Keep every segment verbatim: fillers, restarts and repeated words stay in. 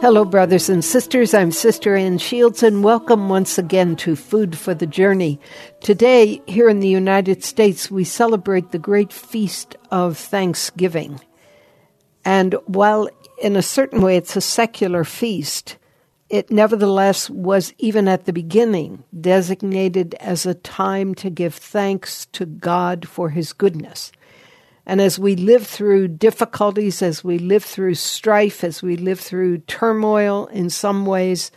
Hello, brothers and sisters. I'm Sister Ann Shields, and welcome once again to Food for the Journey. Today, here in the United States, we celebrate the great feast of Thanksgiving. And while in a certain way it's a secular feast, it nevertheless was, even at the beginning, designated as a time to give thanks to God for His goodness. And as we live through difficulties, as we live through strife, as we live through turmoil in some ways,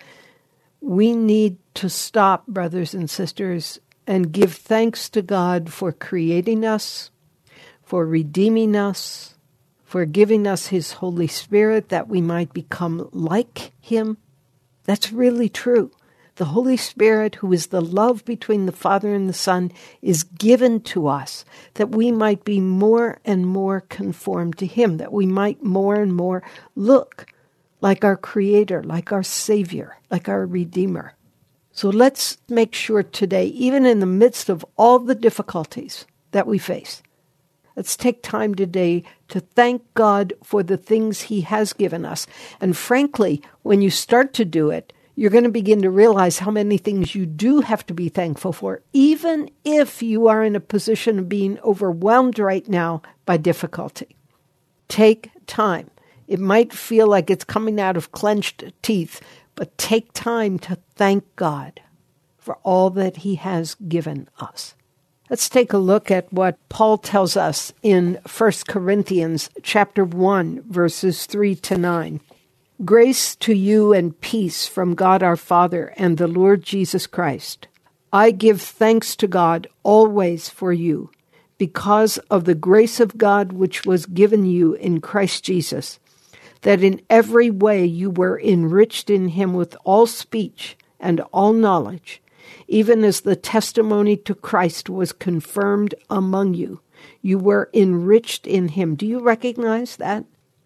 we need to stop, brothers and sisters, and give thanks to God for creating us, for redeeming us, for giving us His Holy Spirit that we might become like Him. That's really true. The Holy Spirit, who is the love between the Father and the Son, is given to us that we might be more and more conformed to Him, that we might more and more look like our Creator, like our Savior, like our Redeemer. So let's make sure today, even in the midst of all the difficulties that we face, let's take time today to thank God for the things He has given us. And frankly, when you start to do it, you're going to begin to realize how many things you do have to be thankful for, even if you are in a position of being overwhelmed right now by difficulty. Take time. It might feel like it's coming out of clenched teeth, but take time to thank God for all that He has given us. Let's take a look at what Paul tells us in First Corinthians chapter one, verses three to nine. Grace to you and peace from God our Father and the Lord Jesus Christ. I give thanks to God always for you, because of the grace of God which was given you in Christ Jesus, that in every way you were enriched in Him with all speech and all knowledge, even as the testimony to Christ was confirmed among you. You were enriched in Him. Do you recognize that?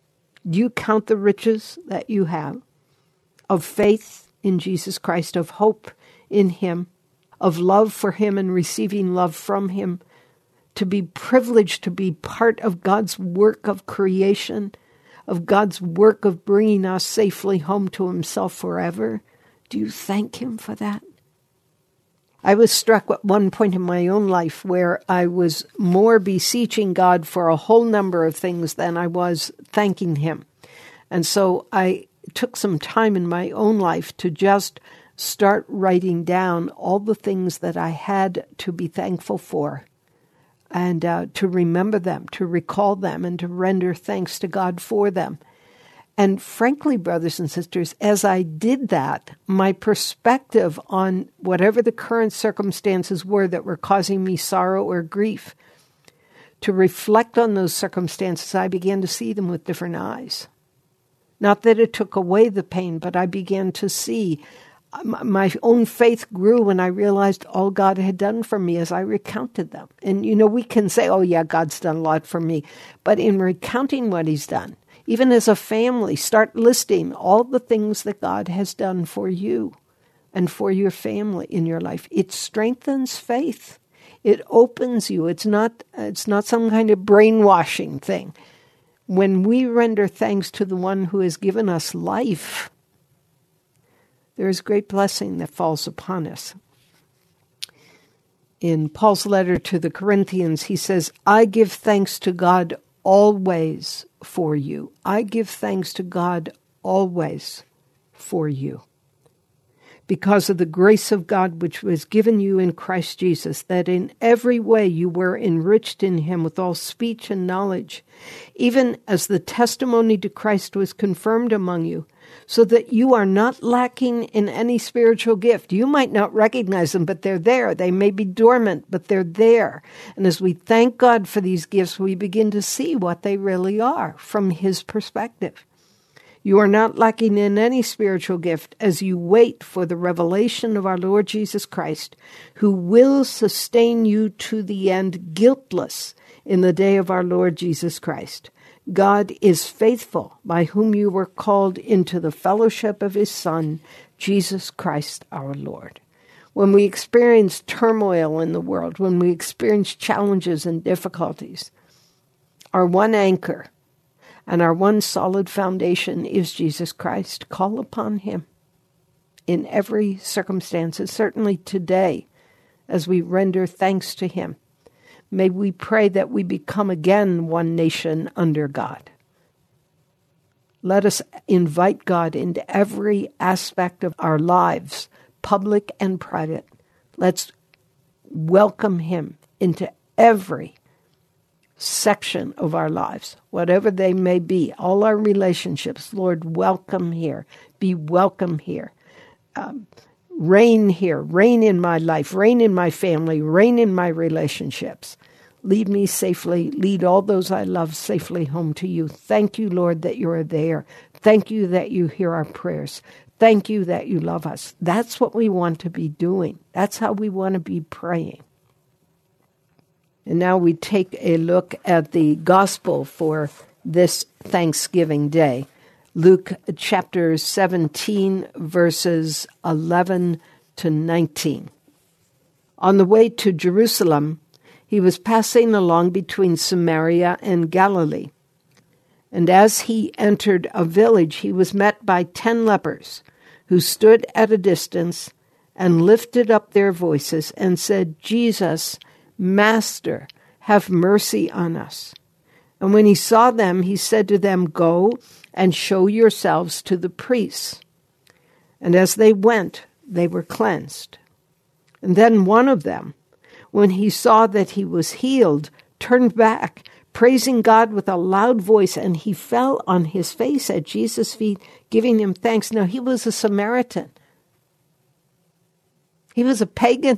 Do you count the riches that you have of faith in Jesus Christ, of hope in Him, of love for Him and receiving love from Him, to be privileged to be part of God's work of creation, of God's work of bringing us safely home to Himself forever? Do you thank Him for that? I was struck at one point in my own life where I was more beseeching God for a whole number of things than I was thanking Him. And so I took some time in my own life to just start writing down all the things that I had to be thankful for, and uh, to remember them, to recall them, and to render thanks to God for them. And frankly, brothers and sisters, as I did that, my perspective on whatever the current circumstances were that were causing me sorrow or grief, to reflect on those circumstances, I began to see them with different eyes. Not that it took away the pain, but I began to see my own faith grew when I realized all God had done for me as I recounted them. And, you know, we can say, oh, yeah, God's done a lot for me. But in recounting what He's done, even as a family, start listing all the things that God has done for you and for your family in your life. It strengthens faith. It opens you. It's not, it's not some kind of brainwashing thing. When we render thanks to the one who has given us life, there is great blessing that falls upon us. In Paul's letter to the Corinthians, he says, I give thanks to God always for you. I give thanks to God always for you, because of the grace of God which was given you in Christ Jesus, that in every way you were enriched in Him with all speech and knowledge, even as the testimony to Christ was confirmed among you, so that you are not lacking in any spiritual gift. You might not recognize them, but they're there. They may be dormant, but they're there. And as we thank God for these gifts, we begin to see what they really are from His perspective. You are not lacking in any spiritual gift as you wait for the revelation of our Lord Jesus Christ, who will sustain you to the end guiltless in the day of our Lord Jesus Christ. God is faithful, by whom you were called into the fellowship of His Son, Jesus Christ our Lord. When we experience turmoil in the world, when we experience challenges and difficulties, our one anchor, And our one solid foundation is Jesus Christ. Call upon him in every circumstance, and certainly today as we render thanks to him. May we pray that we become again one nation under God. Let us invite God into every aspect of our lives, public and private. Let's welcome him into every section of our lives, whatever they may be, all our relationships. Lord, welcome here. Be welcome here. Um, reign here. Reign in my life. Reign in my family. Reign in my relationships. Lead me safely. Lead all those I love safely home to you. Thank you, Lord, that you are there. Thank you that you hear our prayers. Thank you that you love us. That's what we want to be doing. That's how we want to be praying. And now we take a look at the gospel for this Thanksgiving Day. Luke chapter seventeen, verses eleven to nineteen. On the way to Jerusalem, he was passing along between Samaria and Galilee. And as he entered a village, he was met by ten lepers, who stood at a distance and lifted up their voices and said, Jesus, Master, have mercy on us. And when he saw them, he said to them, Go and show yourselves to the priests. And as they went, they were cleansed. And then one of them, when he saw that he was healed, turned back, praising God with a loud voice, and he fell on his face at Jesus' feet, giving him thanks. Now, he was a Samaritan. He was a pagan.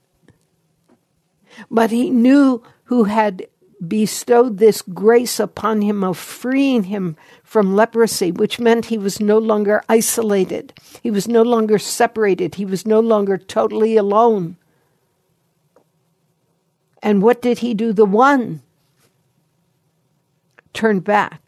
But he knew who had bestowed this grace upon him of freeing him from leprosy, which meant he was no longer isolated. He was no longer separated. He was no longer totally alone. And what did he do? The one turned back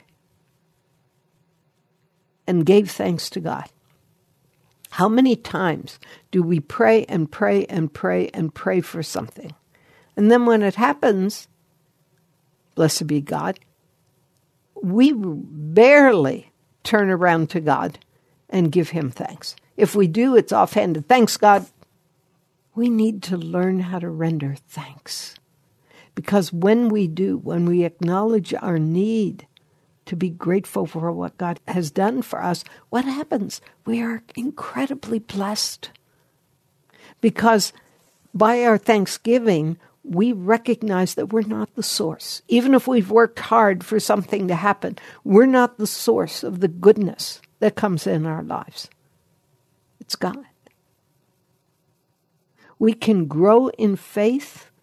and gave thanks to God. How many times do we pray and pray and pray and pray for something? And then when it happens, blessed be God, we barely turn around to God and give him thanks. If we do, it's offhanded. Thanks, God. We need to learn how to render thanks. Because when we do, when we acknowledge our need to be grateful for what God has done for us, what happens? We are incredibly blessed. Because by our thanksgiving, we recognize that we're not the source. Even if we've worked hard for something to happen, we're not the source of the goodness that comes in our lives. It's God. We can grow in faith.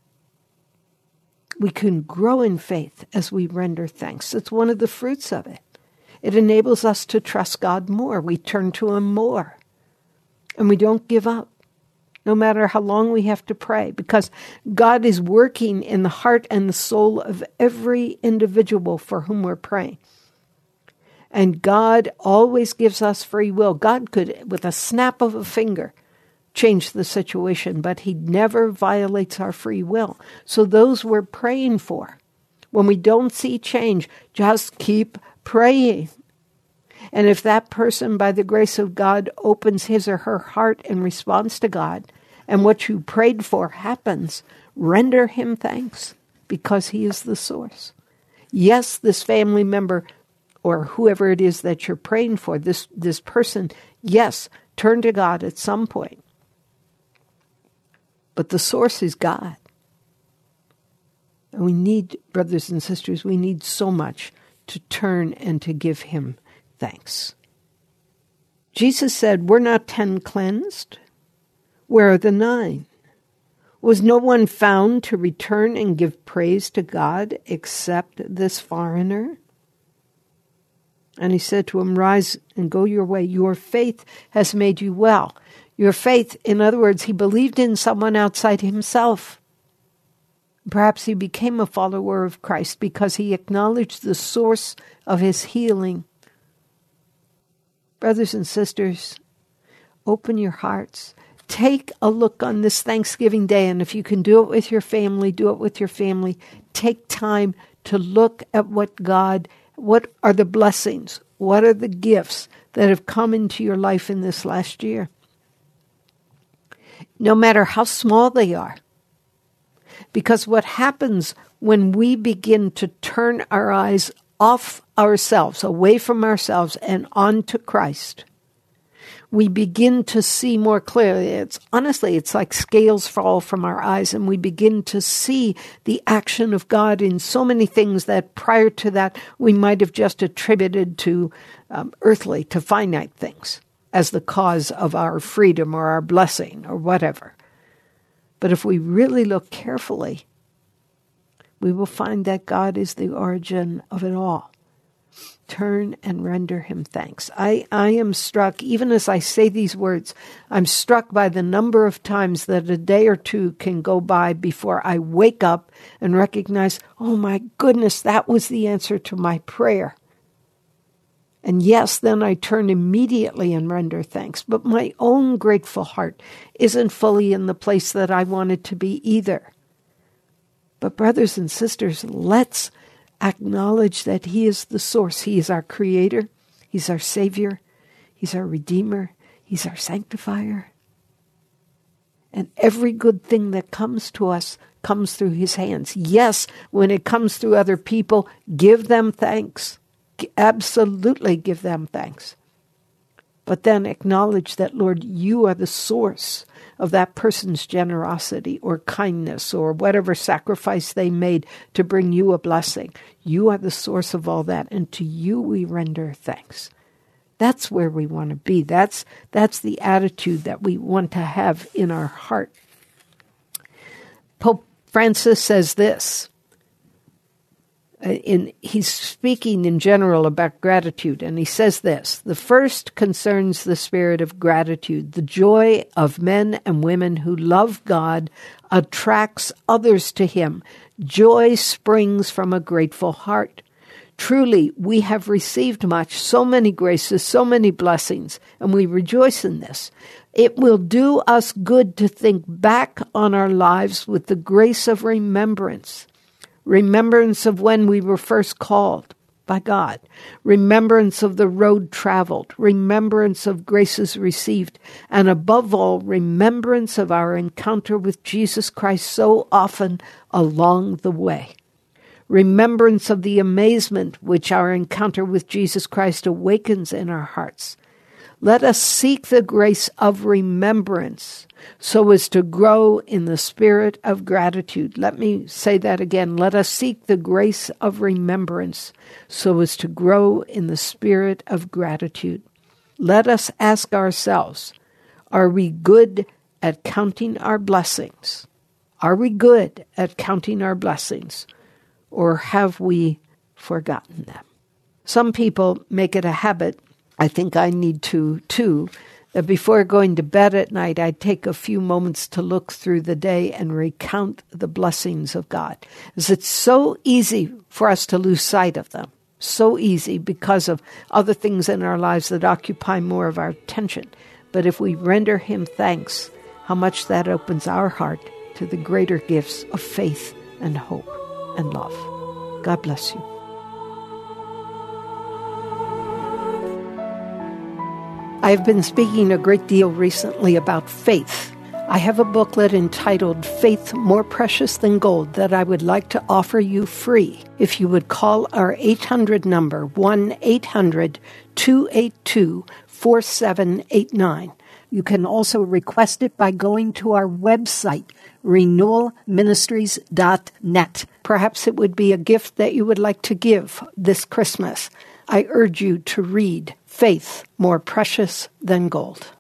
We can grow in faith as we render thanks. It's one of the fruits of it. It enables us to trust God more. We turn to him more. And we don't give up, no matter how long we have to pray, because God is working in the heart and the soul of every individual for whom we're praying. And God always gives us free will. God could, with a snap of a finger, change the situation, but he never violates our free will. So those we're praying for, when we don't see change, just keep praying. And if that person, by the grace of God, opens his or her heart in response to God, and what you prayed for happens, render him thanks, because he is the source. Yes, this family member, or whoever it is that you're praying for, this, this person, yes, turn to God at some point. But the source is God. And we need, brothers and sisters, we need so much to turn and to give him thanks. Jesus said, we're not ten cleansed. Where are the nine? Was no one found to return and give praise to God except this foreigner? And he said to him, rise and go your way. Your faith has made you well. Your faith, in other words, he believed in someone outside himself. Perhaps he became a follower of Christ because he acknowledged the source of his healing. Brothers and sisters, open your hearts. Take a look on this Thanksgiving Day, and if you can do it with your family, do it with your family. Take time to look at what God What are the blessings? What are the gifts that have come into your life in this last year? No matter how small they are. Because what happens when we begin to turn our eyes off ourselves, away from ourselves, and onto Christ, we begin to see more clearly. It's honestly, it's like scales fall from our eyes, and we begin to see the action of God in so many things that prior to that we might have just attributed to um, earthly, to finite things as the cause of our freedom or our blessing or whatever. But if we really look carefully, we will find that God is the origin of it all. Turn and render him thanks. I, I am struck, even as I say these words, I'm struck by the number of times that a day or two can go by before I wake up and recognize, oh my goodness, that was the answer to my prayer. And yes, then I turn immediately and render thanks. But my own grateful heart isn't fully in the place that I want it to be either. But brothers and sisters, let's acknowledge that he is the source. He is our creator. He's our savior. He's our redeemer. He's our sanctifier. And every good thing that comes to us comes through his hands. Yes, when it comes through other people, give them thanks. Absolutely give them thanks. But then acknowledge that, Lord, you are the source of that person's generosity or kindness or whatever sacrifice they made to bring you a blessing. You are the source of all that, and to you we render thanks. That's where we want to be. That's, that's the attitude that we want to have in our heart. Pope Francis says this. In, he's speaking in general about gratitude, and he says this: the first concerns the spirit of gratitude. The joy of men and women who love God attracts others to him. Joy springs from a grateful heart. Truly, we have received much, so many graces, so many blessings, and we rejoice in this. It will do us good to think back on our lives with the grace of remembrance. Remembrance of when we were first called by God. Remembrance of the road traveled. Remembrance of graces received. And above all, remembrance of our encounter with Jesus Christ so often along the way. Remembrance of the amazement which our encounter with Jesus Christ awakens in our hearts. Let us seek the grace of remembrance so as to grow in the spirit of gratitude. Let me say that again. Let us seek the grace of remembrance so as to grow in the spirit of gratitude. Let us ask ourselves, are we good at counting our blessings? Are we good at counting our blessings? Or have we forgotten them? Some people make it a habit, I think I need to too, that before going to bed at night, I take a few moments to look through the day and recount the blessings of God. Because it's so easy for us to lose sight of them. So easy because of other things in our lives that occupy more of our attention. But if we render him thanks, how much that opens our heart to the greater gifts of faith and hope and love. God bless you. I've been speaking a great deal recently about faith. I have a booklet entitled Faith More Precious Than Gold that I would like to offer you free if you would call our eight hundred number, one eight hundred two eight two four seven eight nine. You can also request it by going to our website, renewal ministries dot net. Perhaps it would be a gift that you would like to give this Christmas. I urge you to read Faith More Precious Than Gold.